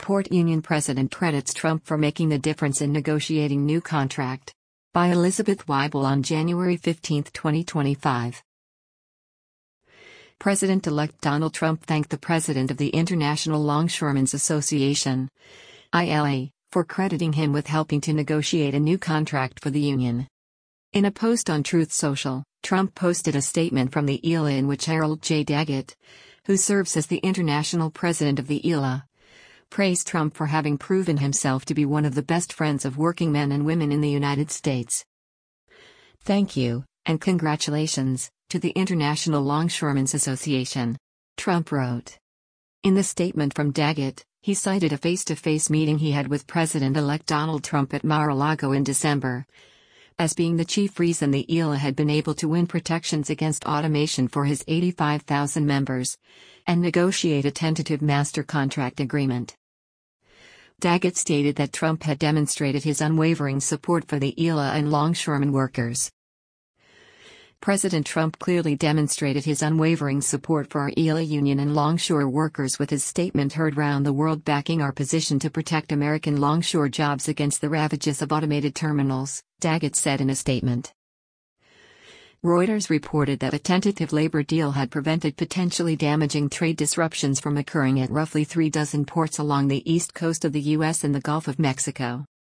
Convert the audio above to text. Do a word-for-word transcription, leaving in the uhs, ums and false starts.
Port Union president credits Trump for making the difference in negotiating new contract. By Elizabeth Weibel on January fifteenth, twenty twenty-five. President-elect Donald Trump thanked the president of the International Longshoremen's Association, I L A, for crediting him with helping to negotiate a new contract for the union. In a post on Truth Social, Trump posted a statement from the I L A in which Harold J. Daggett, who serves as the international president of the I L A, praised Trump for having proven himself to be one of the best friends of working men and women in the United States. Thank you, and congratulations, to the International Longshoremen's Association, Trump wrote. In the statement from Daggett, he cited a face-to-face meeting he had with President-elect Donald Trump at Mar-a-Lago in December as being the chief reason the I L A had been able to win protections against automation for his eighty-five thousand members and negotiate a tentative master contract agreement. Daggett stated that Trump had demonstrated his unwavering support for the I L A and longshoremen workers. President Trump clearly demonstrated his unwavering support for our I L A union and longshore workers with his statement heard round the world backing our position to protect American longshore jobs against the ravages of automated terminals, Daggett said in a statement. Reuters reported that a tentative labor deal had prevented potentially damaging trade disruptions from occurring at roughly three dozen ports along the east coast of the U S and the Gulf of Mexico.